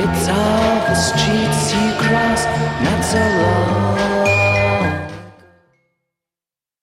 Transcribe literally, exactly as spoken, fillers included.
It's all the streets you cross, not so